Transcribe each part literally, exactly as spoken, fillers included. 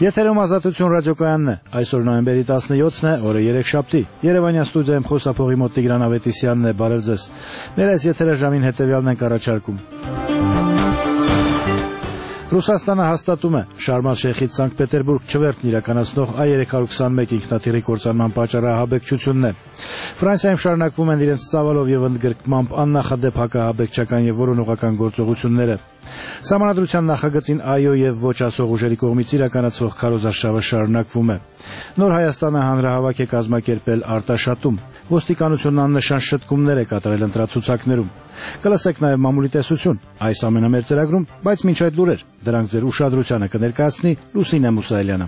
Եթերում Ազատություն ռադիոկայանն է, այսօր նոյեմբերի տասնյոթն է, օրը երեքշաբթի, Երևանյան ստուդիայում խոսափողի մոտ Տիգրան Ավետիսյանն է, բարև ձեզ, մեր այս եթերը ժամին հետևյալն ենք առաջարկում։ Ռուսաստանը հաստատում է Շարմ ալ-Շեյխից Սանկտ Պետերբուրգ չվերթն իրականացնող A երեք հարյուր քսանմեկ ինքնաթիռի կործանման պատճառահաբեկչությունն է։ Ֆրանսիայում շարունակվում են իրենց ծավալով եւ ընդգրկմամբ աննախադեպ հակահաբեկչական եւ որոնողական գործողությունները։ Սահմանադրության նախագծին այո եւ ոչ ասող ուժերի կողմից իրականացվող քարոզարշավը շարունակվում է։ Նոր Հայաստանը հանրահավաք է կազմակերպել Արտաշատում։ Ոստիկանությունն աննշան շտկումներ է կատարել ընտրացուցակներում։ Կլսեք նաև մամուլի տեսություն այս ամենամեծ ծրագրում, բայց մինչ այդ լուրեր, դրանք ձեր ուշադրությանը կներկայացնի Լուսինե Մուսայելյանը։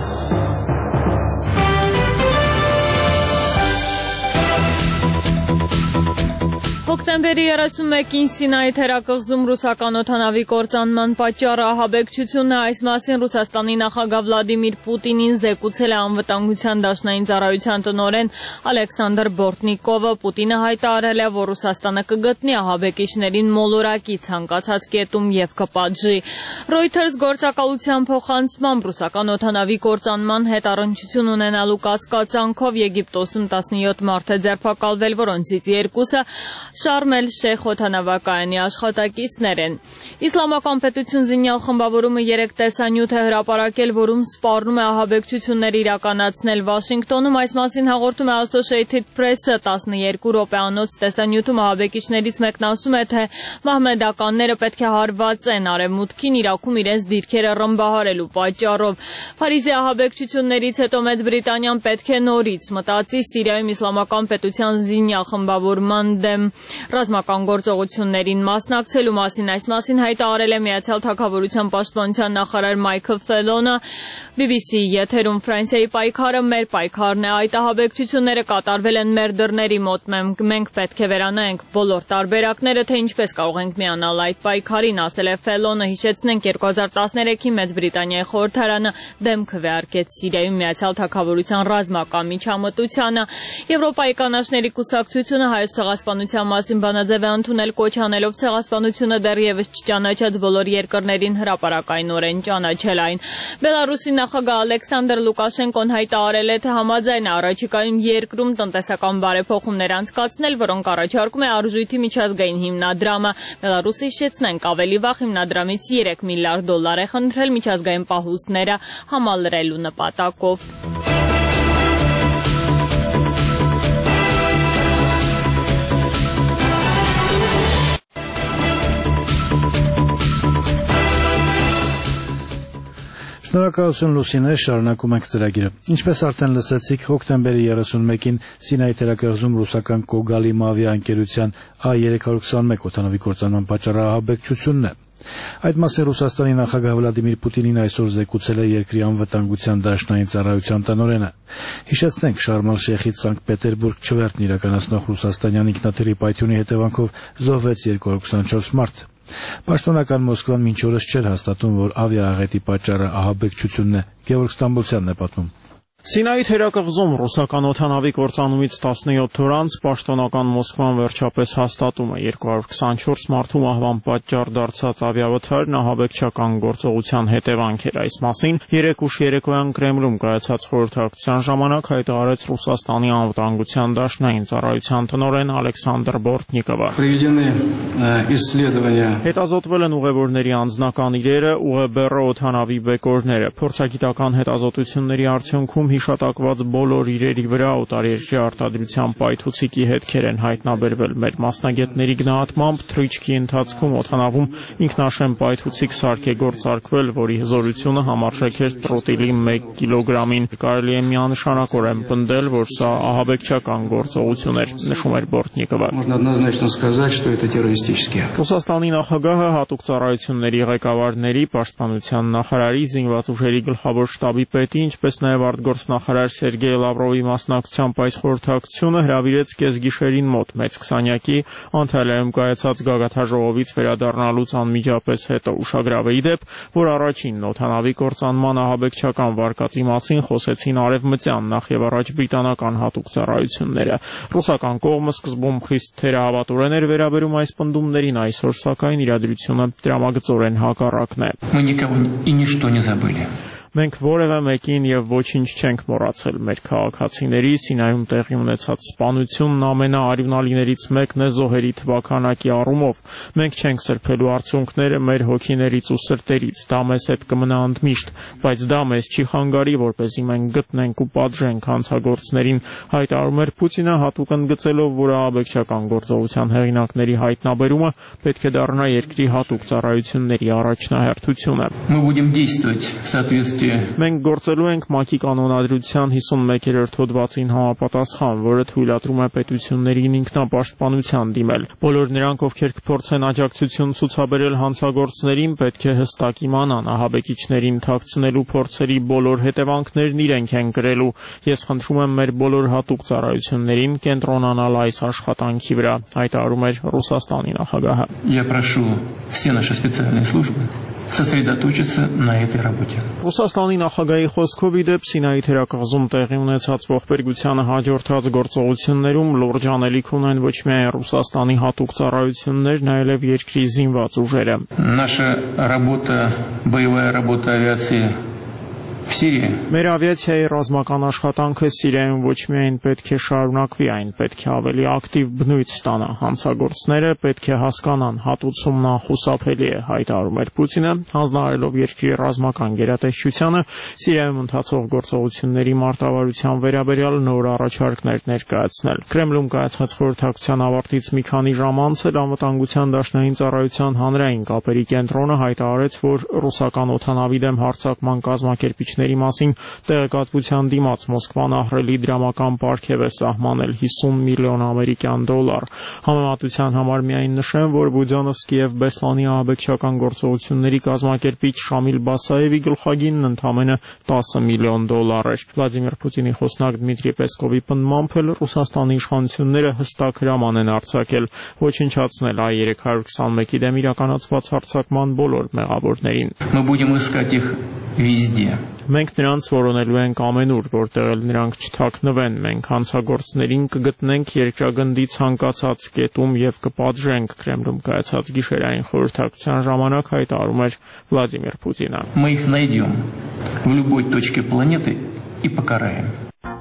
Հոկտեմբերի երեսունմեկին Սինայի թերակղզում ռուսական օդանավի կործանման պատճառը ահաբեկչությունն է, այս մասին Ռուսաստանի նախագահ Վլադիմիր Պուտինին զեկուցել է Անվտանգության դաշնային ծառայության տնօրեն Ալեքսանդր Բորտնիկովը։ Պուտինը հայտարարել է, որ Ռուսաստանը կգտնի ահաբեկիչներին մոլորակի ցանկացած կետում եւ կպատժի։ Reuters գործակալության փոխանցմամբ ռուսական օդանավի կործանման հետ առնչություն ունենալու կասկածանքով Եգիպտոսում տասնյոթ մարդ է ձերբակալվել, որոնցից երկուսը Շարմ ալ-Շեյխ օդանավակայանի աշխատակիցներ են։ Իսլամական պետություն զինյալ խմբավորումը երեք տեսանյութ է հրապարակել, որում սպառնում է ահաբեկչություններ իրականացնել Վաշինգտոնում, այս մասին հաղորդում է Associated Press-ը, տասնյոթ րոպեանոց տեսանյութում ահաբեկիչներից մեկն ասում է, թե մահմեդականները պետք է հարվածեն արևմուտքին Իրաքում իրենց դիրքերը ռմբահարելու պատճառով։ Փարիզի ահաբեկչություններից հետո Մեծ Բրիտանիան պետք է նորից մտածի Սիրիայում իսլամական պետության զինյալ խմբավորման դեմ ռազմական գործողություններին մասնակցելու մասին, այս մասին հայտարարել է Միացյալ Թագավորության պաշտպանության նախարար Մայքլ Ֆելոնը B B C եթերում Ֆրանսիայի պայքարը մեր պայքարն է, այդ ահաբեկչությունները կատարվել են մեր դռների մոտ, մենք պետք է վերանայենք բոլոր տարբերակները, թե ինչպես կարող ենք միանալ այդ պայքարին, ասել է Ֆելոնը, հիշեցնենք երկու հազար տասներեքին Մեծ Բրիտանիայի խորհրդարանը դեմ քվեարկեց Սիրիայում Միացյալ Թագավորության ռազմական միջամտությանը։ Եվրոպայի կանաչների կուսակցությունը Հայոց ցեղասպանության մասին բանաձև է ընդունել, կոչ անելով ցեղասպանությունը դեռևս չճանաչած բոլոր երկրներին հրապարակայնորեն ճանաչել այն։ Բելարուսի նախագահ Ալեքսանդր Լուկաշենկոն հայտարարել է, թե համաձայն է առաջիկայում երկրում տնտեսական բարեփոխումներ անցկացնել, որոնք առաջարկում է արժույթի միջազգային հիմնադրամը։ Բելարուսը, հիշեցնենք, ավելի վաղ հիմնադրամից երեք միլիարդ դոլար է խնդրել միջազգային պահուստները համալրելու նպատակով։ Շնորհակալություն Լուսինե, շարունակում ենք ծրագիրը։ Ինչպես արդեն լսեցիք, հոկտեմբերի երեսունմեկին Սինայի թերակղզում ռուսական Կոգալիմ ավիաընկերության A երեք հարյուր քսանմեկ օդանավի կործանման պատճառը ահաբեկչությունն է։ Այդ մասին Ռուսաստանի նախագահ Վլադիմիր Պուտինին այսօր զեկուցել է երկրի անվտանգության դաշնային ծառայության տնօրենը։ Հիշեցնենք, Շարմ ալ-Շեյխից Սանկտ Պետերբուրգ չվերթն իրականացնող ռուսաստանյան ինքնաթիռի պայթյունի հետևանքով զոհվեց երկու հարյուր քսանչորս մարդ։ Պաշտոնական Մոսկվան մինչ օրս չէր հաստատում, որ ավիաաղետի պատճառը ահաբեկչությունն է։ Գևորգ Ստամբոլցյանն է պատմում։ Սինայի թերակղզում ռուսական օդանավի կործանումից տասնյոթ օր անց պաշտոնական Մոսկվան վերջապես հաստատում է երկու հարյուր քսանչորս մարդու մահվան պատճառ դարձած ավիավթարն ահաբեկչական գործողության հետևանք էր։ Այս մասին երեկ ուշ երեկոյան Կրեմլում կայացած խորհրդակցության ժամանակ հայտարարեց Ռուսաստանի անվտանգության դաշնային ծառայության տնօրեն Ալեքսանդր Բորտնիկովը։ Հետազոտվել են ուղևորների անձնական իրերը, ուղեբեռը օդանավի բեկորները, փորձագիտական հետազոտությունների արդյունքում հիշատակված բոլոր իրերի վրա օտարերկրյա արտադրության պայթուցիկի հետքեր են հայտնաբերվել։ Մեր մասնագետների գնահատմամբ թռիչքի ընթացքում օդանավում ինքնաշեն պայթուցիկ սարք է գործարկվել, որի հզորությունը համարժեք էր տրոտիլի մեկ կիլոգրամին։ Կարելի է միանշանակորեն պնդել, որ սա ահաբեկչական գործողություն էր, նշում էր Բորտնիկովը։ Ռուսաստանի նախագահը հատուկ ծառայությունների ղեկավարների, պաշտպանության նախարարի, զինված ուժերի գլխավոր շտաբի պետի, ինչպես նաև արտգործնախարար Սերգեյ Լավրովի մասնակցությամբ այս խորհրդակցությունը հրավիրեց կեսգիշերին մոտ մեծ քսանյակի Անտալիայում կայացած գագաթաժողովից վերադառնալուց անմիջապես հետո ուշագրավ է ի դեպ, որ առաջին օդանավի կործանման ահաբեկչական վարկածի մասին խոսեցին արևմտյան նախ եւ առաջ բրիտանական հատուկ ծառայությունները։ Ռուսական կողմը սկզբում խիստ թերահավատորեն էր վերաբերում այս պնդումներին, այսօր սակայն իրադրությունը դրամագծորեն հակառակն է։ Մենք որևէ մեկին եւ ոչինչ չենք մոռացել։ Մեր քաղաքացիների Սինայում տեղի ունեցած սպանությունն ամենաարյունալիներից մեկն է զոհերի թվականակի առումով։ Մենք չենք սրբելու արդյունքները մեր հոգիներից ու սրտերից։ Դա մեզ հետ կմնա ընդմիշտ, բայց դա մեզ չի խանգարի, որպեսզի մենք գտնենք ու պատժենք հանցագործներին, հայտարարում էր Պուտինը, հատուկ ընդգծելով, որ ահաբեկչական գործողության հեղինակների հայտնաբերումը պետք է դառնա երկրի հատուկ ծառայությունների առաջնահերթությունը։ Մենք գործելու ենք ՄԱԿ-ի կանոնադրության հիսունմեկերորդ հոդվածին համապատասխան, որը թույլատրում է պետություններին ինքնապաշտպանության դիմել։ Բոլոր նրանք, ովքեր կփորձեն աջակցություն ցուցաբերել հանցագործներին, պետք է հստակ իմանան, ահաբեկիչներին թաքցնելու փորձերի բոլոր հետևանքներն իրենք են կրելու։ Ես խնդրում եմ մեր բոլոր հատուկ ծառայություններին կենտրոնանալ այս աշխատանքի վրա, հայտարարում էր Ռուսաստանի նախագահը։ Я прошу все наши специальные службы сосредоточиться на этой работе. Ռուսաստանի նախագահի խոսքով ի դեպ Սինայի թերակղզում տեղի ունեցած ողբերգությանը հաջորդած գործողություններում լուրջ անելիք ունեն ոչ միայն Ռուսաստանի հատուկ ծառայություններն, այլև երկրի զինված ուժերը։ Наша работа, боевая работа авиации в Сирии. Մեր ավիացիայի ռազմական աշխատանքը Սիրիայում ոչ միայն պետք է շարունակվի, այն պետք է ավելի ակտիվ բնույթ ստանա։ Հանցագործները պետք է հասկանան, հատուցումն անխուսափելի է, հայտարարում էր Պուտինը, հանձնարարելով երկրի ռազմական գերատեսչությանը Սիրիայում ընթացող գործողությունների մարտավարության վերաբերյալ նոր առաջարկներ ներկայացնել։ Կրեմլում կայացած խորհրդակցության ավարտից մի քանի ժամ անց էլ անվտանգության դաշնային ծառայության հանրային կապերի կենտրոնը հայտարարեց, որ ռուսական օդանավի դեմ հարձակման կազմակերպիչների մասին տեղեկատվության դիմաց Մոսկվան ահռելի դրամական պարգև է սահմանել հիսուն միլիոն ամերիկյան դոլար։ Համեմատության համար միայն նշեմ, որ Բուդյոնովսկի եւ Բեսլանի ահաբեկչական գործողությունների կազմակերպիչ Շամիլ Բասաևի գլխագինն ընդամենը տասը միլիոն դոլար էր։ Վլադիմիր Պուտինի խոսնակ Դմիտրի Պեսկովի պնդմամբ էլ Ռուսաստանի իշխանությունները հստակ հրաման են արձակել ոչնչացնել Այ երեք հարյուր քսանմեկի դեմ իրականացված հարձակման բոլոր մեղավորներին։ Мы будем искать их везде. Մենք նրանց որոնելու ենք ամենուր, որտեղ էլ նրանք չթաքնվեն, մենք հանցագործներին կգտնենք երկրագնդի ցանկացած կետում եւ կպատժենք, Կրեմլում կայացած գիշերային խորհրդակցության ժամանակ հայտարարում էր Վլադիմիր Պուտինը։ Мы их найдем в любой точке планеты и покараем.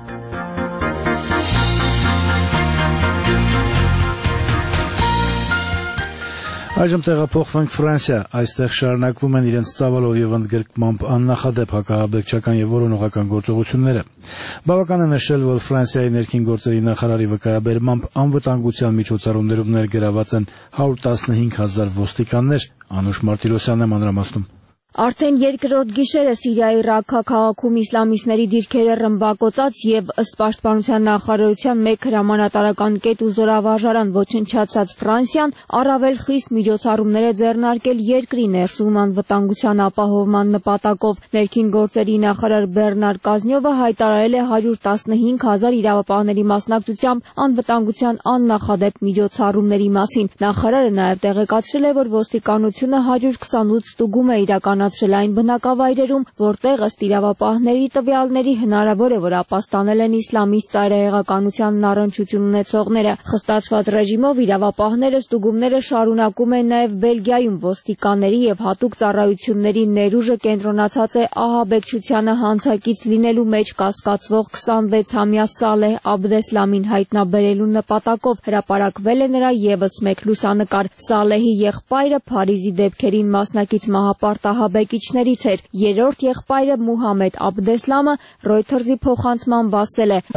Այժմ տեղափոխվենք Ֆրանսիա, այստեղ շարունակվում են իրենց ծավալով եւ ընդգրկմամբ աննախադեպ հակահաբեկչական եւ որոնողական գործողությունները։ Բավական է նշել, որ Ֆրանսիայի ներքին գործերի նախարարի վկայաբերմամբ անվտանգության միջոցառումներում ներգրաված են հարյուր տասնհինգ հազար ոստիկաններ, Անուշ Մարտիրոսյանն է մանրամասնում։ Արդեն երկրորդ գիշերը Սիրիայի Ռաքքա քաղաքում իսլամիստների դիրքերը ռմբակոծած եւ ըստ պաշտպանության նախարարության մեկ հրամանատարական կետ ու զորավարժարան ոչնչացած Ֆրանսիան առավել խիստ միջոցառումներ է ձեռնարկել երկրի ներսում անվտանգության ապահովման նպատակով։ Ներքին գործերի նախարար Բեռնար Կազնյովը հայտարարել է հարյուր տասնհինգ հազար իրավապահների մասնակցությամբ անվտանգության աննախադեպ միջոցառումների մասին։ Նախարարը նաեւ տեղեկացրել է, որ ոստիկանությունը հարյուր քսանութ ստուգում է իրականացնել այն բնակավայրերում, որտեղ ըստ իրավապահների տվյալների հնարավոր է, որ ապաստանել են իսլամիստ ծայրահեղականությանն առնչություն ունեցողները։ Խստացված ռեժիմով իրավապահները ստուգումները շարունակում են նաև Բելգիայում ոստիկանների եւ հատուկ ծառայությունների ներուժը կենտրոնացած է ահաբեկչությանը հանցակից լինելու մեջ կասկածվող քսանվեցամյա Սալեհ Աբդեսլամին հայտնաբերելու նպատակով հրապարակվել է նրա եւս մեկ լուսանկար։ Սալեհի եղբայրը Փարիզի դեպքերին մասնակից մահապարտ ահաբեկիչներից էր։ Երրորդ եղբայրը Մուհամեդ Աբդեսլամը Reuters-ի փոխանցմամբ ասել է.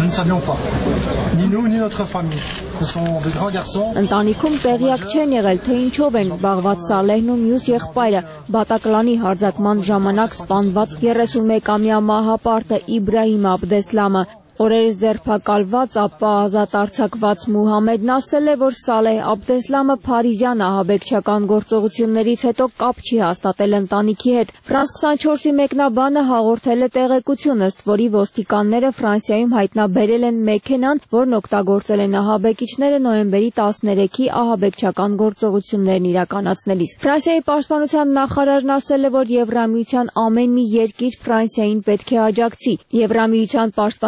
Ընտանիքում տեղյակ չեն եղել, թե ինչով են զբաղված Սալեհն ու մյուս եղբայրը։ Բատակլանի հարձակման ժամանակ սպանված երեսունմեկամյա մահապարտը Իբրահիմ Աբդեսլամը օրերս ձերբակալված, ապա ազատ արձակված Մուհամեդն ասել է, որ Սալեհ Աբդեսլամը փարիզյան ահաբեկչական գործողություններից հետո կապ չի հաստատել ընտանիքի հետ։ Ֆրանս քսանչորսի մեկնաբանը հաղորդել է տեղեկություն, ըստ որի ոստիկանները Ֆրանսիայում հայտնաբերել են մեքենան, որն օգտագործել են ահաբեկիչները նոյեմբերի տասներեքի ահաբեկչական գործողություններն իրականացնելիս։ Ֆրանսիայի պաշտպանության նախարարն ասել է, որ Եվրամիության ամեն մի երկիր Ֆրանսիային պետք է աջակցի։ Եվրամիության պաշտպանության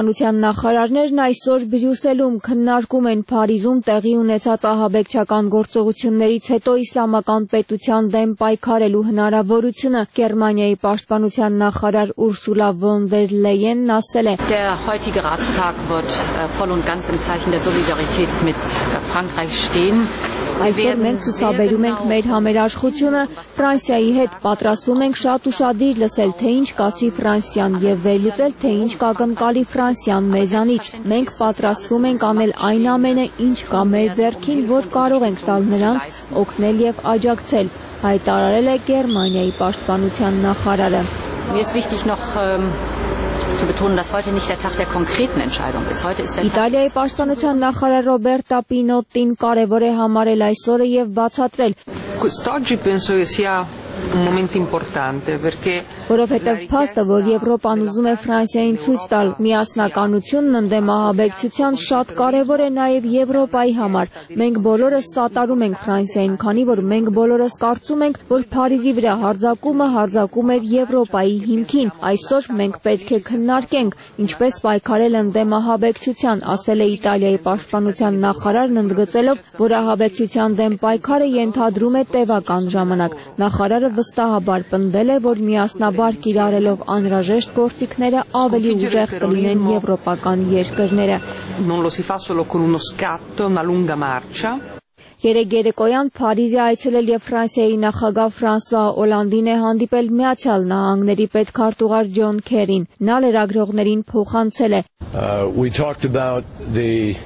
նախարարներն այսօր Բրյուսելում քննարկում են Փարիզում տեղի ունեցած ահաբեկչական գործողություններից հետո իսլամական պետության դեմ պայքարելու հնարավորությունը։ Գերմանիայի պաշտպանության նախարար Ուրսուլա վոն դեր Լեյենն ասել է. Der heutige Ratstag wird voll und ganz im Zeichen der Solidarität mit Frankreich stehen. Այսօր մենք ցուցաբերում ենք մեր համերաշխությունը Ֆրանսիայի հետ, պատրաստվում ենք շատ ուշադիր լսել, թե ինչ կասի Ֆրանսիան եւ վերլուծել, թե ինչ կակնկալի Ֆրանսիան մեզանից։ Մենք պատրաստվում ենք անել այն ամենը, ինչ կա մեր ձեռքին, որ կարող ենք տալ նրանց, օգնել եւ աջակցել, հայտարարել է Գերմանիայի պաշտպանության նախարարը։ Mir ist wichtig noch zu betonen, dass heute nicht der Tag der konkreten Entscheidung ist. Heute ist der Tag. Իտալիայի պաշտպանության նախարար Ռոբերտա Պինոտին կարևոր է համարել այս օրը եւ բացատրել. Quest'oggi penso che sia un momento importante perché Որովհետև փաստը, որ Եվրոպան ուզում է Ֆրանսիային ցույց տալ միասնականությունն ընդդեմ ահաբեկչության, շատ կարևոր է նաև Եվրոպայի համար։ Մենք բոլորս սատարում ենք Ֆրանսիային, քանի որ մենք բոլորս կարծում ենք, որ Փարիզի վրա հարձակումը հարձակում էր Եվրոպայի հիմքին։ Այսօր մենք պետք է քննարկենք ինչպես պայքարել ընդդեմ ահաբեկչության, ասել է Իտալիայի պաշտպանության նախարարն, ընդգծելով, որ ահաբեկչության դեմ պայքարը ենթադրում է տևական ժամանակ։ Նախարարը վստահաբար պնդել է, որ միասնաբար կիրառելով անհրաժեշտ գործիքները ավելի ուժեղ կլինեն եվրոպական երկրները։ Non lo si fa solo con uno scatto, una lunga marcia. Երեկ երեկոյան Փարիզ է այցելել եւ Ֆրանսիայի նախագահ Ֆրանսուଆ Օլանդին է հանդիպել Միացյալ Նահանգների պետքարտուղար Ջոն Քերին։ Նա լրագրողներին փոխանցել է. We talked about the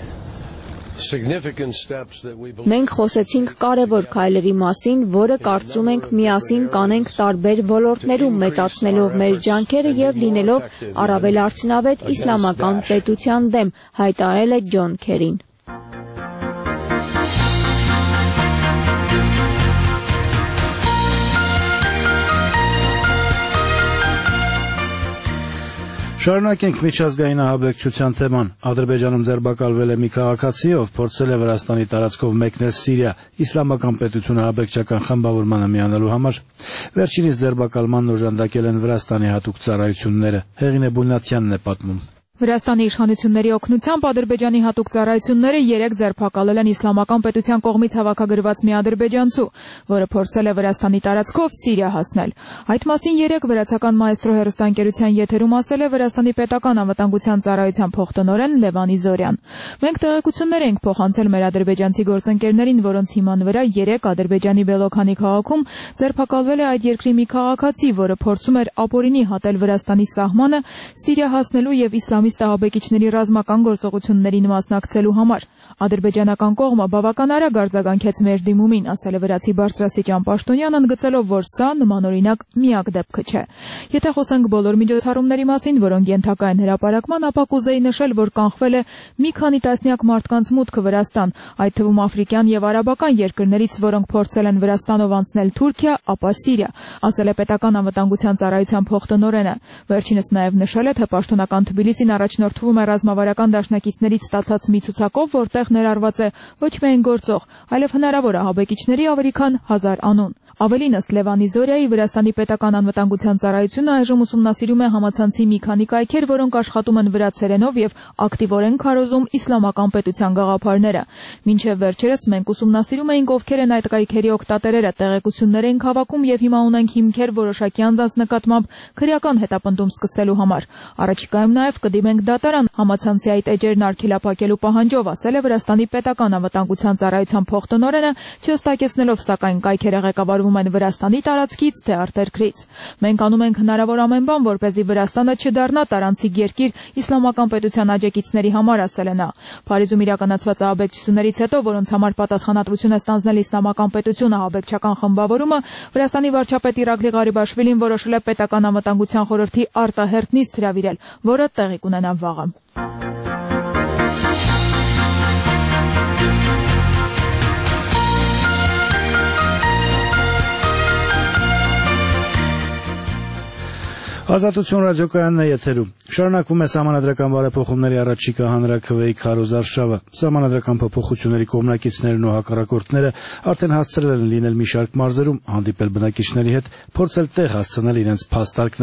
Մենք խոսեցինք կարևոր քայլերի մասին, որը կարծում ենք միասին կանենք տարբեր ոլորտներում, մեծացնելով մեր ջանքերը եւ լինելով առավել արդյունավետ իսլամական պետության դեմ, հայտարարել է Ջոն Քերին։ Շարունակենք միջազգային ահաբեկչության թեման։ Ադրբեջանում ձերբակալվել է մի քաղաքացի, ով փորձել է Վրաստանի տարածքով մեկնել Սիրիա իսլամական պետությունը ահաբեկչական խմբավորմանը միանալու համար։ Վերջինիս ձերբակալմանն օժանդակել են Վրաստանի հատուկ ծառայությունները։ Հեղինե Բուլնաթյանն է պատմում։ Վրաստանի իշխանությունների օգնությամբ Ադրբեջանի հատուկ ծառայությունները երեք ձերբակալել են իսլամական պետության կողմից հավաքագրված մի ադրբեջանցու, որը փորձել է Վրաստանի տարածքով Սիրիա հասնել։ Այդ մասին երեք վրացական մայստրո հեռուստաընկերության եթերում ասել է Վրաստանի պետական անվտանգության ծառայության փոխտնօրեն Լևան Իզորյան։ Մենք տեղեկություններ ենք փոխանցել մեր ադրբեջանցի գործընկերներին, որոնց հիման վրա երեք Ադրբեջանի Բելոքանի քաղաքում ձերբակալվել է այդ երկրի մի քաղաքացի, որը փորձում էր ապօրինի հատել Վրաստանի սահմանը Սիրիա հասնելու եւ իսլամի ահաբեկիչների ռազմական գործողություններին մասնակցելու համար։ Ադրբեջանական կողմը բավական արագ արձագանքեց մեր դիմումին, ասել է վրացի բարձրաստիճան պաշտոնյան, ընդգծելով, որ սա նմանօրինակ միակ դեպքը չէ։ Եթե խոսենք բոլոր միջոցառումների մասին, որոնք ենթակա են հրապարակման, ապա կուզեի նշել, որ կանխվել է մի քանի տասնյակ մարդկանց մուտքը Վրաստան, այդ թվում աֆրիկյան եւ արաբական երկրներից, որոնք փորձել են Վրաստանով անցնել Թուրքիա, ապա Սիրիա, ասել է պետական անվտանգության ծառայության փոխտնօրենը։ Վերջինս նաեւ նշել է, թե պաշտոնական Թբիլիսին առաջնորդվում է ռազմավարական դաշնակիցներից ստացած մի ցուցակով, որտեղ ներառված է ոչ միայն գործող, այլև հնարավոր ահաբեկիչների ավելի քան հազար անուն։ Ավելին, ըստ Լևան Իզորյայի, Վրաստանի պետական անվտանգության ծառայությունը այժմ ուսումնասիրում է համացանցի մի քանի կայքեր, որոնք աշխատում են վրացերենով եւ ակտիվորեն քարոզում իսլամական պետության գաղափարները։ Մինչև վերջերս մենք ուսումնասիրում էինք ովքեր են այդ կայքերի օգտատերերը, տեղեկություններ ենք հավաքում եւ հիմա ունենք հիմքեր որոշակի անձանց նկատմամբ քրեական հետապնդում սկսելու համար։ Առաջիկայում նաեւ կդիմենք դատարան համացանցի այդ էջերն արգելափակելու պահանջով, ասել է Վրաստանի պետական անվտանգության ծառայության փոխտնօրենը, չհստակեցնելով սակայն կայքերը ղեկավարում են Վրաստանի տարածքից թե արտերկրից։ Մենք անում ենք հնարավոր ամեն բան, որպեսզի Վրաստանը չդառնա տարանցիկ երկիր իսլամական պետության աջակիցների համար, ասել է նա։ Փարիզում իրականացված ահաբեկչություններից հետո, որոնց համար պատասխանատվություն է ստանձնել իսլամական պետությունը ահաբեկչական խմբավորումը, Վրաստանի վարչապետ Իրակլի Ղարիբաշվիլին որոշել է պետական անվտանգության խորհրդի արտահերթ նիստ հրավիրել, որը տեղի կունենա վաղը։ Ազատություն ռադիոկայանն է եթերում։ Շարունակվում է սահմանադրական բարեփոխումների առաջիկա հանրաքվեի քարոզարշավը։ Սահմանադրական փոփոխությունների կողմնակիցներն ու հակառակորդները արդեն հասցրել են լինել մի շարք մարզերում, հանդիպել բնակիչների հետ, փորձել տեղ հասցնել իրենց փաստարկները։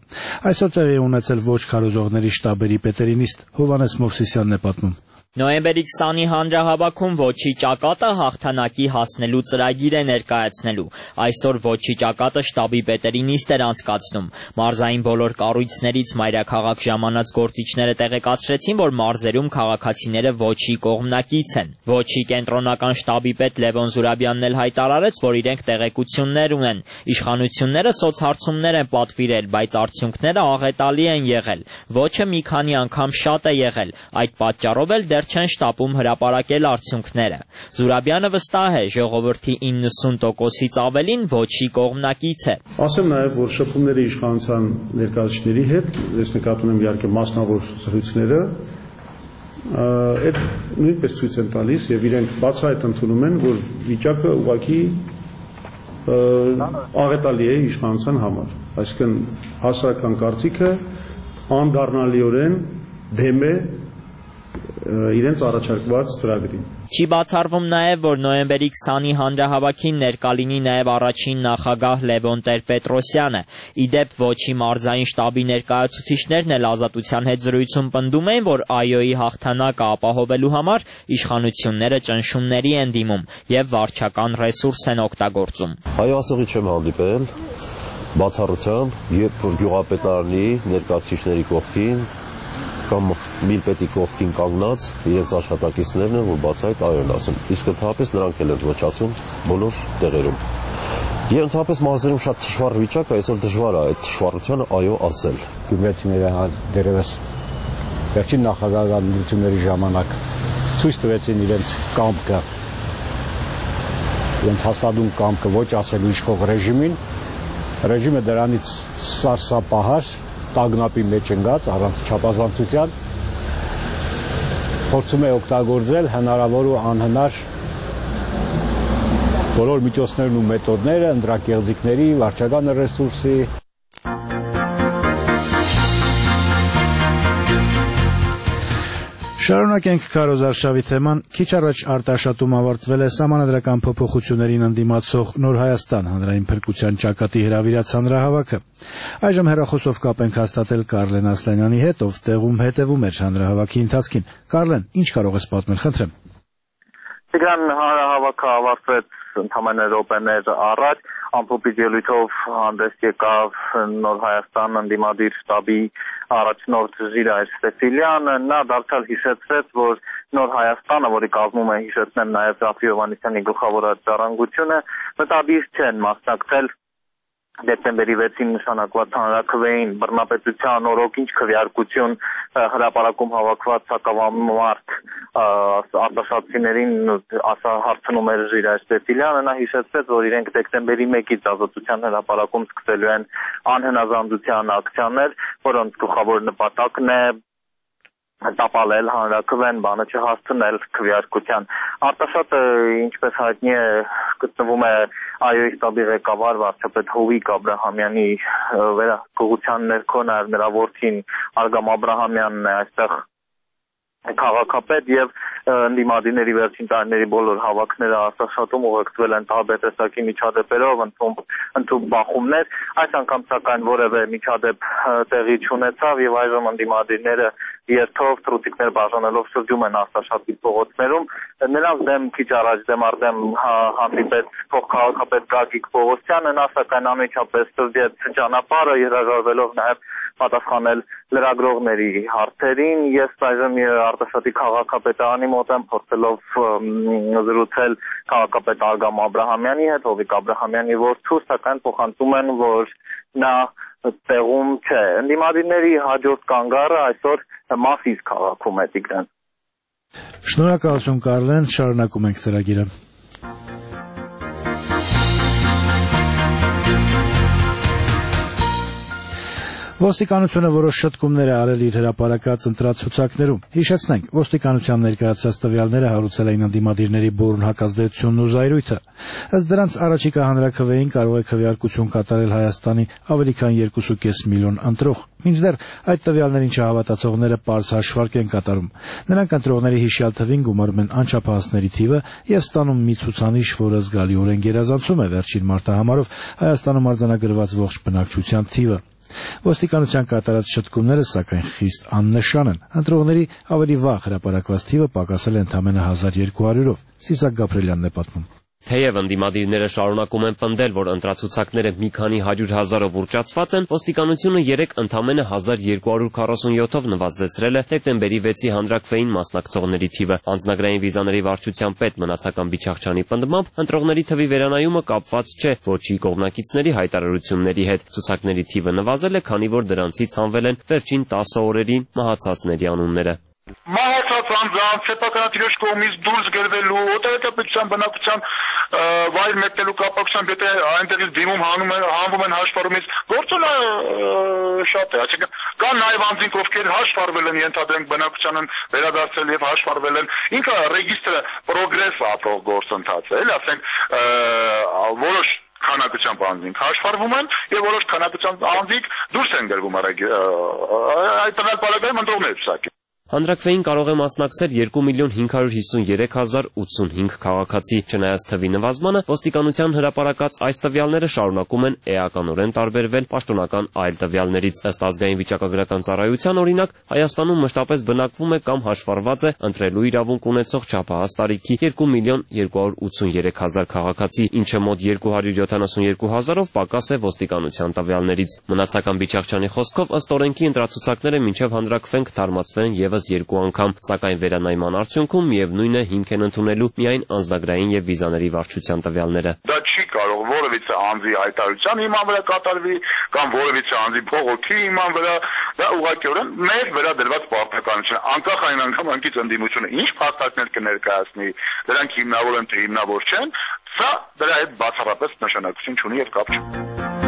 Այսօր տեղի ունեցել ոչ քարոզողների շտաբերի պետերի նիստ, Հովհաննես Մովսիսյանն է պատմում։ Նոյեմբերի քսանի հանրահավաքում ոչի ճակատը հաղթանակի հասնելու ծրագիր է ներկայացնելու։ Այսօր ոչի ճակատը շտաբի պետերի նիստ էր անցկացնում։ Մարզային բոլոր կառույցներից մայրաքաղաք ժամանած գործիչները տեղեկացրեցին, որ մարզերում քաղաքացիները ոչի կողմնակից են։ Ոչի կենտրոնական շտաբի պետ Լևոն Զուրաբյանն էլ հայտարարեց, որ իրենք տեղեկություններ ունեն։ Իշխանությունները սոցհարցումներ են պատվիրել, բայց արդյունքները աղետալի են եղել։ Ոչը մի քանի անգամ շատ է եղել։ Այդ պատճառով էլ չեն շտապում հրապարակել արդյունքները։ Զուրաբյանը վստահ է, ժողովրդի իննսուն տոկոսից ավելին ոչի կողմնակից է։ Ասեմ նաև, որ շփումների իշխանության ներկայացուցիչների հետ, ես նկատում եմ իհարկե մասնավոր զրույցները, այդ նույնպես ցույց են տալիս եւ իրենք բացահայտ ընդունում են, որ վիճակը ուղղակի աղետալի է իշխանության համար։ Այսինքն հասարակական կարծիքը անդառնալիորեն դեմ է իրենց առաջարկված ծրագրին։ Չի բացառվում նաև, որ նոյեմբերի քսանի հանրահավաքին ներկա լինի նաև առաջին նախագահ Լևոն Տեր-Պետրոսյանը։ Իդեպ ոչի մարզային շտաբի ներկայացուցիչներն էլ Ազատության հետ զրույցում պնդում էին, որ ԱՅՈ-ի հաղթանակը ապահովելու համար իշխանությունները ճնշումների են դիմում եւ վարչական ռեսուրս են օգտագործում։ Հայաստանի չեմ հանդիպել բացառությամբ, երբ գյուղապետարանի ներկայացուցիչների կողքին կամ միլպետի կողքին կանգնած իրենց աշխատակիցներն են, որ բացահայտ այո ասում։ Իսկ ընդհանրապես նրանք էլ են ոչ ասում բոլոր տեղերում։ Եվ ընդհանրապես մարզերում շատ դժվար վիճակ է, այսօր դժվար է այդ դժվարությանը այո ասել։ Գյումրեցիները դերևս վերջին նախագահությունների ժամանակ ցույց տվեցին իրենց կամքը, իրենց հաստատուն կամքը ոչ ասելու իշխող ռեժիմին, ռեժիմը դրանից սարսափահար տագնապի մեջ ընկած առանց չափազանցության փորձում է օգտագործել հնարավոր ու անհնար բոլոր միջոցներն ու մեթոդները ընտրակեղծիքների, վարչական ռեսուրսի Շարունակենք քարոզարշավի թեման։ Քիչ առաջ արտաշատում ավարտվել է սահմանադրական փոփոխություններին ընդդիմացող Նոր Հայաստան հանրային փրկության ճակատի հրավիրած հանրահավաքը։ Այժմ հեռախոսով կապ ենք հաստատել Կարլեն Ասլանյանի հետ, ով տեղում հետևում էր հանրահավաքի ընթացքին։ Կարլեն, ինչ կարող ես պատմել, խնդրեմ։ Տիգրան, հանրահավաքը ավարտվեց ընդամենը րոպեներ առաջ, ամփոփիչ ելույթով հանդես եկավ Նոր Հայաստան ընդդիմադիր շտաբի առաջնորդ Ժիրայր Ստեֆիլյանը, նա դարձյալ հիշեցրեց, որ Նոր Հայաստանը, որի կազմում է հիշեցնեմ նաև Ռաֆի Հովհաննիսյանի գլխավոր արձագանքությունը, մտադիր չեն մասնակցել դեկտեմբերի վեցին նշանակված հանրաքվեին բռնապետության օրոք ինչ քվեարկություն հրապարակում հավաքված սակավամարդ արտաշատցիներին ասա հարցնում էր Ժիրայր Ստեֆիլյանը, նա հիշեցրեց, որ իրենք դեկտեմբերի մեկից Ազատության հրապարակում սկսելու են անհնազանդության ակցիաներ, որոնց գլխավոր նպատակն է տապալել հանրաքվեն, բանը չհասցնել քվեարկության։ Արտաշատը, ինչպես հայտնի է, գտնվում է ԱՅՈ-ի շտաբի ղեկավար վարչապետ Հովիկ Աբրահամյանի վերահսկողության ներքո, նաև նրա որդին Արգամ Աբրահամյանն է այստեղ քաղաքապետ եւ ընդդիմադիրների վերջին տարիների բոլոր հավաքները արտաշատում ուղեկցվել են տարբեր տեսակի միջադեպերով, ընդհանուր բախումներ, այս անգամ սակայն որևէ միջադեպ տեղի չունեցավ եւ այժմ ընդդիմադիրները երթով թռուցիկներ բաժանելով շրջում են արտաշատի փողոցներում, նրանց դեմ քիչ առաջ դեմ առ դեմ հանդիպեց փոխքաղաքապետ Գագիկ Պողոսյանը, նա սակայն անմիջապես ստվեց ճանապարհը, հրաժարվելով նաեւ պատասխանել լրագրողների հարցերին։ Ես այժմ արտաշատի քաղաքապետարանի մոտ եմ փորձելով զրուցել քաղաքապետ Արգամ Աբրահամյանի հետ, Հովիկ Աբրահամյանի որդու, սակայն փոխանցում են, որ նա տեղում չէ։ Ընդդիմադիրների հաջորդ կանգառը այսօր Մասիս քաղաքում է, Տիգրան։ Շնորհակալություն, Կարլեն, շարունակում ենք ծրագիրը։ Ոստիկանությունը որոշ շտկումներ է արել իր հրապարակած ընտրացուցակներում։ Հիշեցնենք, ոստիկանության ներկայացած տվյալները հարուցել էին ընդդիմադիրների բուռն հակազդեցությունն ու զայրույթը։ Ըստ դրանց առաջիկա հանրաքվեին կարող է քվեարկություն կատարել Հայաստանի ավելի քան երկու կես միլիոն ընտրող։ Մինչդեռ այդ տվյալներին չհավատացողները պարզ հաշվարկ են կատարում։ Նրանք ընտրողների հիշյալ թվին գումարում են անչափահասների թիվը եւ ստանում մի ցուցանիշ, որը զգալիորեն գերազանցում է վերջին մարտահամարով Հայաստանում արձանագրված ողջ բնակչության թիվը։ Ոստիկանության կատարած շտկումները սակայն խիստ աննշան են։ Ընտրողների ավելի վաղ հրապարակված թիվը պակասել է ընդամենը հազար երկու հարյուրով։ Սիսակ Գաբրելյանն է պատմում։ Թեև ընդդիմադիրները շարունակում են պնդել, որ ընտրացուցակները մի քանի հարյուր հազարով ուռճացված են, ոստիկանությունը երեկ ընդամենը հազար երկու հարյուր քառասունյոթով նվազեցրել է դեկտեմբերի վեցի հանրաքվեին մասնակցողների թիվը։ Անձնագրային վիզաների վարչության պետ Մնացական Բիչախչյանի պնդմամբ ընտրողների թվի վերանայումը կապված չէ ոչի կողմնակիցների հայտարարությունների հետ։ Ցուցակների թիվը նվազել է, քանի որ դրանցից հանվել են վերջին տասը օրերի մահացածների անունները։ Մահացած անձանց սեփականատիրոջ կողմից դուրս գրվելու, օտարերկրապետության բնակության վայր մեկնելու կապակցությամբ եթե այնտեղից դիմում հանում են, հանվում են հաշվառումից, գործոնը շատ է, այսինքն կան նաև անձինք, ովքեր հաշվառվել են, ենթադրենք բնակության են վերադարձել եւ հաշվառվել են, ինքը ռեգիստրը պրոգրես ապրող գործընթաց է, ասենք որոշ քանակությամբ անձինք հաշվառվում են եւ որոշ քանակությամբ անձինք դուրս են գրվում այդ տվյալ պարագայում ընտրողներ ցակի։ Հանրաքվեին կարող է մասնակցել երկու միլիոն հինգ հարյուր հիսունյերեք հազար ութսունհինգ քաղաքացի։ Չնայած թվի նվազմանը, ոստիկանության հրապարակած այս տվյալները շարունակում են էականորեն տարբերվել պաշտոնական այլ տվյալներից։ Ըստ ազգային վիճակագրական ծառայության, օրինակ, Հայաստանում մշտապես բնակվում է կամ հաշվառված է ընտրելու իրավունք ունեցող չափահաս տարիքի երկու միլիոն երկու հարյուր ութսունյերեք հազար քաղաքացի, ինչը մոտ երկու հարյուր յոթանասունյերկու հազարով պակաս է ոստիկանության տվյալներից։ Մնացական Բիչախչյանի խոսքով, ըստ օրենքի ընտրացուցակները մինչև հանրաքվեն կթարմացվեն եւս երկու անգամ, սակայն վերանայման արդյունքում միևնույն է հիմք են ընդունելու միայն անձնագրային եւ վիզաների վարչության տվյալները։ Դա չի կարող որևիցե անձի հայտարարության հիման վրա կատարվի կամ որևիցե անձի փողոքի հիման վրա, դա ուղղակիորեն մեր վերադրված պարտականություն, անկախ այն անգամ ընդդիմությունը ինչ փաստարկներ կներկայացնի, դրանք հիմնավոր են թե հիմնավոր չեն, սա դրա հետ բացառապես նշանակություն չունի եւ կապ չունի։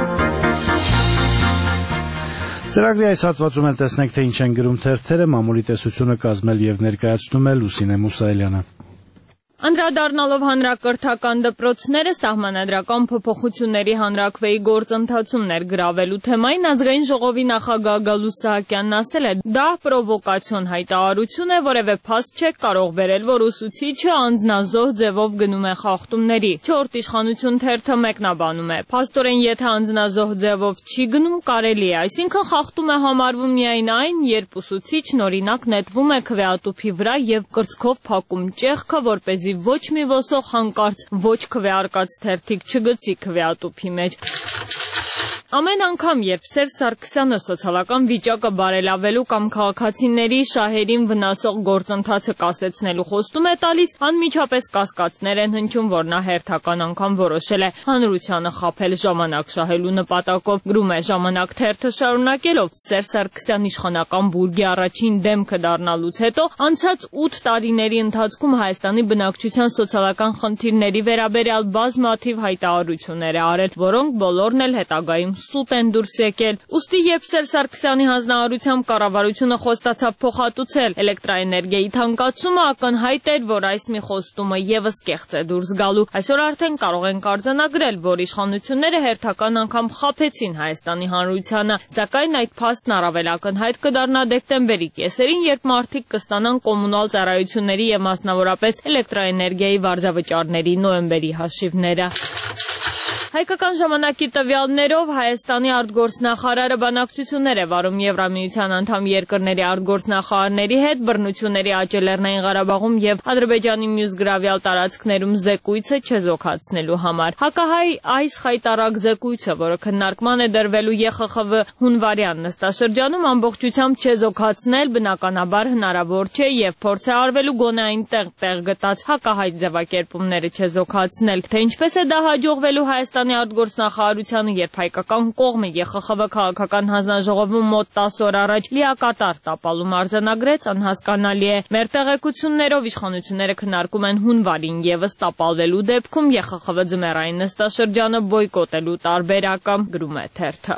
Ծրագրի այս հատվածում էլ տեսնենք, թե ինչ են գրում թերթերը, մամուլի տեսությունը կազմել եւ ներկայացնում է Լուսինե Մուսայելյանը։ Անդրադառնալով հանրակրթական դպրոցները սահմանադրական փոփոխությունների հանրաքվեի գործընթացում ներգրավելու թեմային ազգային ժողովի նախագահ Գալուստ Սահակյանն ասել է, դա պրովոկացիոն հայտարարություն է, որևէ փաստ չէ կարող բերել, որ ուսուցիչը անձնազոհ ձևով գնում է խախտումների։ Չորրորդ իշխանություն թերթը մեկնաբանում է. Փաստորեն, եթե անձնազոհ ձևով չի գնում, կարելի է, այսինքն խախտում է համարվում միայն այն, երբ ուսուցիչն օրինակ նետվում է քվեատուփի վրա եւ կրծքով փակում ճեղքը, որպեսզի ոչ մի ոսող հանկարծ ոչ քվեարկած թերթիկ չգցի քվեատուփի մեջ։ Ամեն անգամ, երբ Սերժ Սարգսյանը սոցիալական վիճակը բարելավելու կամ քաղաքացիների շահերին վնասող գործընթացը կասեցնելու խոստում է տալիս, անմիջապես կասկածներ են հնչում, որ նա հերթական անգամ որոշել է հանրությանը խաբել ժամանակ շահելու նպատակով։ Գրում է Ժամանակ թերթը շարունակելով. Սերժ Սարգսյան իշխանական բուրգի առաջին դեմքը դառնալուց հետո անցած ութ տարիների ընթացքում Հայաստանի բնակչության սոցիալական խնդիրների վերաբերյալ բազմաթիվ հայտարարություններ է արել, որոնք բոլորն էլ հետագայում սուտ են դուրս եկել։ Ուստի երբ Սերժ Սարգսյանի հանձնարարությամբ կառավարությունը խոստացավ փոխհատուցել էլեկտրաէներգիայի թանկացումը, ակնհայտ էր, որ այս մի խոստումը եւս կեղծ է դուրս գալու։ Այսօր արդեն կարող ենք արձանագրել, որ իշխանությունները հերթական անգամ խաբեցին Հայաստանի հանրությանը, սակայն այդ փաստն առավել ակնհայտ կդառնա դեկտեմբերի կեսերին, երբ մարդիկ կստանան կոմունալ ծառայությունների եւ մասնավորապես էլեկտրաէներգիայի վարձավճարների նոյեմբերի հաշիվները։ Հայկական ժամանակի տվյալներով Հայաստանի արտգործնախարարը բանակցություններ է վարում Եվրամիության անդամ երկրների արտգործնախարարների հետ բռնությունների աճ Լեռնային Ղարաբաղում եւ Ադրբեջանի մյուս գրավյալ տարածքներում զեկույցը չեզոքացնելու համար։ Հակահայ այս խայտարակ զեկույցը, որը քննարկման է դրվելու Է Խ Խ V հունվարյան նստաշրջանում, ամբողջությամբ չեզոքացնել բնականաբար հնարավոր չէ եւ փորձ է արվելու գոնե այնտեղ տեղ գտած հակահայ ձևակերպումները չեզոքացնել։ Թե ինչպես է դա հաջողվելու Հայաստանի արտգործնախարարությանը, երբ հայկական կողմը Է Խ Խ V քաղաքական հանձնաժողովում մոտ տասը օր առաջ լիակատար տապալում արձանագրեց, անհասկանալի է։ Մեր տեղեկություններով իշխանությունները քննարկում են հունվարին եւս տապալվելու դեպքում Է Խ Խ V ձմեռային նստաշրջանը բոյկոտելու տարբերակը, գրում է թերթը։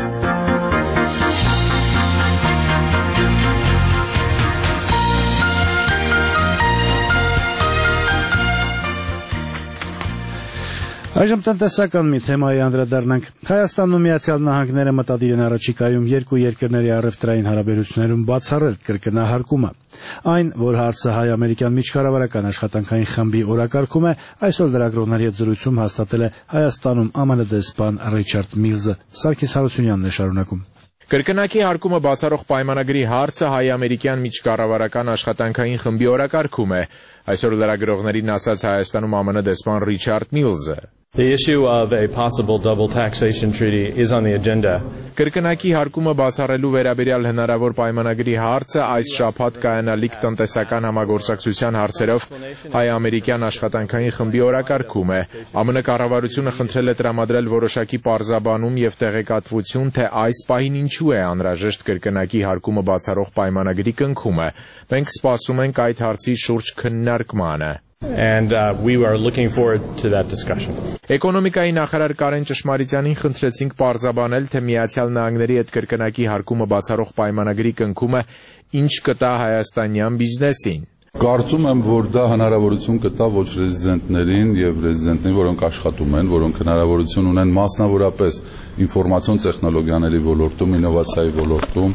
Այժմ տնտեսական մի թեմայի անդրադառնանք։ Հայաստանն ու Միացյալ Նահանգները մտադիր են առաջիկայում երկու երկրների առևտրային հարաբերություններում բացառել կրկնահարկումը։ Այն, որ հարցը հայ-ամերիկյան միջկառավարական աշխատանքային խմբի օրակարգում է, այսօր լրագրողների հետ զրույցում հաստատել է Հայաստանում Է Մ Ն դեսպան Ռիչարդ Միլզը։ Սարգիս Հարությունյանն է շարունակում։ Կրկնակի հարկումը բացառող պայմանագրի հարցը հայ-ամերիկյան միջկառավարական աշխատանքային խմբի օրակարգում է, այսօր լրագրողներին ասաց Հայաստանում ԱՄՆ դեսպան Ռիչարդ Միլզը. The issue of a possible double taxation treaty is on the agenda. Կրկնակի հարկումը բացառելու վերաբերյալ հնարավոր պայմանագրի հարցը այս շաբաթ կայանալիք տնտեսական համագործակցության հարցերով հայ-ամերիկյան աշխատանքային խմբի օրակարգում է։ ԱՄՆ կառավարությունը խնդրել է տրամադրել որոշակի պարզաբանում եւ տեղեկատվություն, թե այս պահին ինչու է անհրաժեշտ կրկնակի հարկումը բացառող պայմանագրի կնքումը։ Մենք սպասում ենք այդ հարցի շուրջ քննարկմանը։ And uh, we are looking forward to that discussion. Էկոնոմիկայի նախարար Կարեն Ճշմարիտյանին խնդրեցինք պարզաբանել, թե Միացյալ Նահանգների հետ կրկնակի հարկումը բացառող պայմանագրի կնքումը ինչ կտա հայաստանյան բիզնեսին։ Կարծում եմ, որ դա հնարավորություն կտա ոչ ռեզիդենտներին եւ ռեզիդենտներին, որոնք աշխատում են, որոնք հնարավորություն ունեն մասնավորապես ինֆորմացիոն տեխնոլոգիաների ոլորտում, ինովացիայի ոլորտում,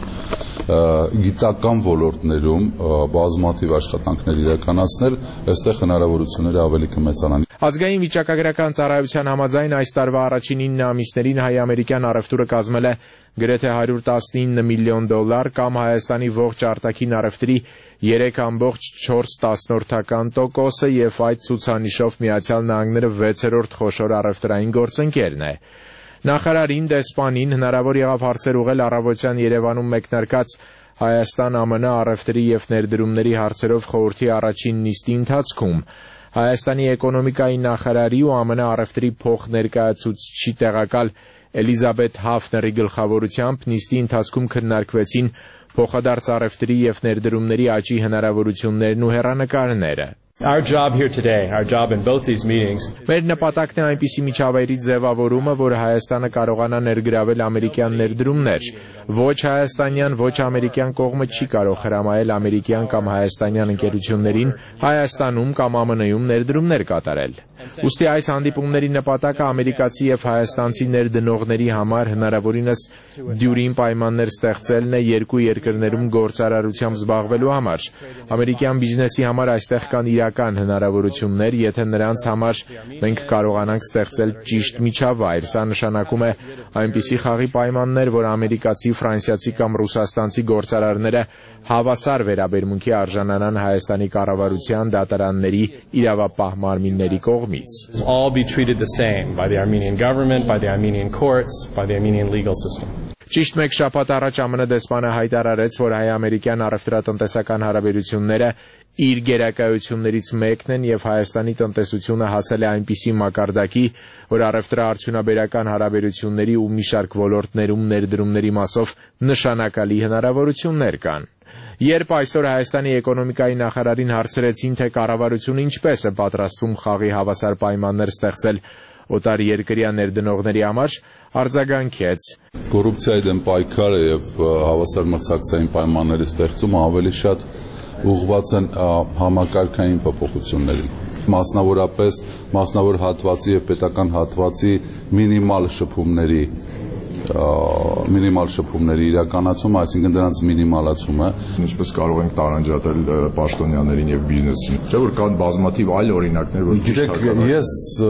գիտական ոլորտներում բազմաթիվ աշխատանքներ իրականացնել, այստեղ հնարավորությունները ավելի կմեծանան։ Ազգային վիճակագրական ծառայության համաձայն այս տարվա առաջին ինը ամիսներին հայ-ամերիկյան առևտուրը կազմել է գրեթե հարյուր տասնինը միլիոն դոլար կամ Հայաստանի ողջ արտաքին առևտրի երեք կόμma չորս տոկոսը եւ այդ ցուցանիշով Միացյալ Նահանգները վեցերորդ խոշոր առևտրային գործընկերն է։ Նախարարին դեսպանին հնարավոր եղավ հարցեր ուղղել առավոտյան Երևանում մեկնարկած Հայաստան-ԱՄՆ առևտրի եւ ներդրումների հարցերով խորհրդի առաջին նիստի ընթացքում։ Հայաստանի էկոնոմիկայի նախարարի ու ԱՄՆ առևտրի փոխներկայացուցիչի տեղակալ Էլիզաբեթ Հաֆների գլխավորությամբ նիստի ընթացքում քննարկվեցին փոխադարձ առևտրի եւ ներդրումների աճի հնարավորություններն ու հեռանկարները։ Our job here today, our job in both these meetings. Մեր նպատակն է այնպիսի միջավայրի ձևավորումը, որը Հայաստանը կարողանա ներգրավել ամերիկյան ներդրումներ։ Ոչ հայաստանյան, ոչ ամերիկյան կողմը չի կարող հրամայել ամերիկյան կամ հայաստանյան ընկերություններին Հայաստանում կամ ԱՄՆ-ում ներդրումներ կատարել։ Ուստի այս հանդիպումների նպատակը ամերիկացի եւ հայաստանցի ներդնողների համար հնարավորինս դյուրին պայմաններ ստեղծելն է երկու երկրներում գործարարությամբ զբաղվելու համար։ Ամերիկյան բիզնեսի համար այստեղ կան իրական հնարավորություններ, եթե նրանց համար մենք կարողանանք ստեղծել ճիշտ միջավայր։ Սա նշանակում է այնպիսի խաղի պայմաններ, որ ամերիկացի, ֆրանսիացի կամ ռուսաստանցի գործարարները հավասար վերաբերմունքի արժանանան Հայաստանի կառավարության, դատարանների, իրավապահ մարմինների կողմից։ All be treated the same by the Armenian government, by the Armenian courts, by the Armenian legal system. Ճիշտ մեկ շաբաթ առաջ ԱՄՆ դեսպանը հայտարարեց, որ հայ-ամերիկյան առևտրատնտեսական հարաբերությունները իր գերակայություններից մեկն են եւ Հայաստանի տնտեսությունը հասել է այնպիսի մակարդակի, որ առևտրաարդյունաբերական հարաբերությունների ու մի շարք ոլորտներում ներդրումների մասով նշանակալի հնարավորություններ կան։ Երբ այսօր Հայաստանի էկոնոմիկայի նախարարին հարցրեցին, թե կառավարությունը ինչպես է պատրաստվում խաղի հավասար պայմաններ ստեղծել օտար երկրյա ներդնողների համար, արձագանքեց. Կոռուպցիայի դեմ պայքարը եւ հավասար մրցակցային պայմանների ստեղծումը ավելի շատ ուղղված են համակարգային փոփոխություններին, մասնավորապես մասնավոր հատվածի եւ պետական հատվածի մինիմալ շփումների մինիմալ շփումների իրականացումը, այսինքն դրանց մինիմալացումը։ Ինչպես կարող ենք տարանջատել պաշտոնյաներին եւ բիզնեսին։ Չէ՞ որ կան բազմաթիվ այլ օրինակներ, որ Գիտեք, ես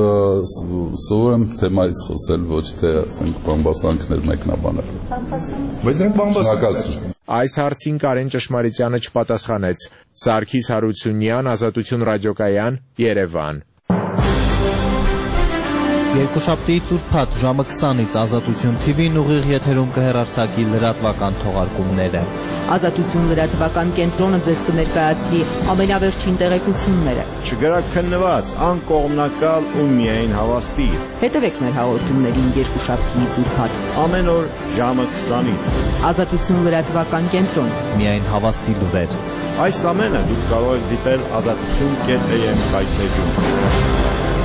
սովոր եմ թեմայից խոսել, ոչ թե ասենք բամբասանքներ մեկնաբանել։ Բայց դրանք բամբասանք։ Այս հարցին Կարեն Ճշմարիտյանը չպատասխանեց։ Սարգիս Հարությունյան, Ազատություն ռադիոկայան, Երևան։ Երկուշաբթիից ուրբաթ ժամը քսանից Ազատություն թիվին ուղիղ եթերում կհեռարձակի լրատվական թողարկումները։ Ազատություն լրատվական կենտրոնը ձեզ կներկայացնի ամենավերջին տեղեկությունները։ Չգրաքննված, անկողմնակալ ու միայն հավաստի։ Հետևեք մեր հաղորդումներին երկուշաբթիից ուրբաթ ամեն օր ժամը քսանից։ Ազատություն լրատվական կենտրոն։ Միայն հավաստի լուրեր։ Այս ամենը դուք կարող եք դիտել ազատություն կետ էյ էմ կայքեջում։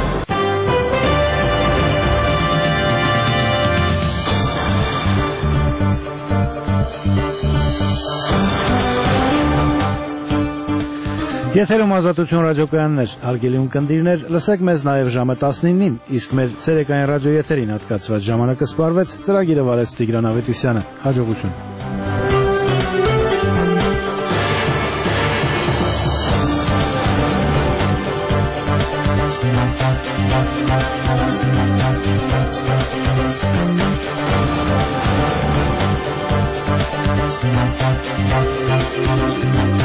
Եթերում Ազատություն ռադիոկայաններ, հարգելի ունկնդիրներ, լսեք մեզ նաև ժամը տասնինին, իսկ մեր ցերեկային ռադիոեթերին հատկացված ժամանակը սպառվեց, ծրագիրը վարեց Տիգրան Ավետիսյանը։ Հաջողություն։ Thank you.